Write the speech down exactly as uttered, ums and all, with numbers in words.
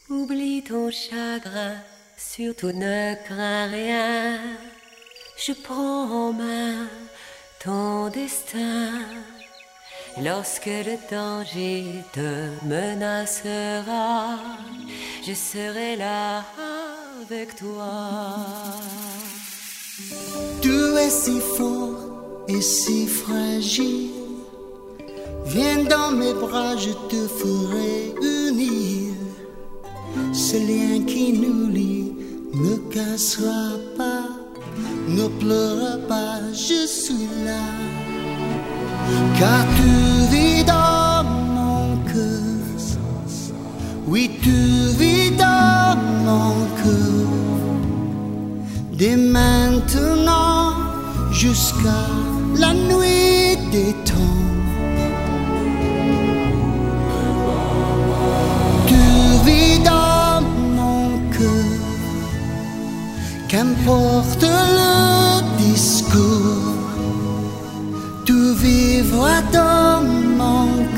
Oublie ton chagrin, surtout ne crains rien. Je prends en main ton destin. Lorsque le danger te menacera, je serai là avec toi. Tu es si fort et si fragile. Viens dans mes bras, je te ferai unir. Ce lien qui nous lie ne cassera pas. Ne pleure pas, je suis là. Car tu vis dans mon cœur. Oui, tu vis dans mon cœur. Dès maintenant jusqu'à la nuit des temps. Tu vis dans mon cœur. Qu'importe le discours, tu vivras dans mon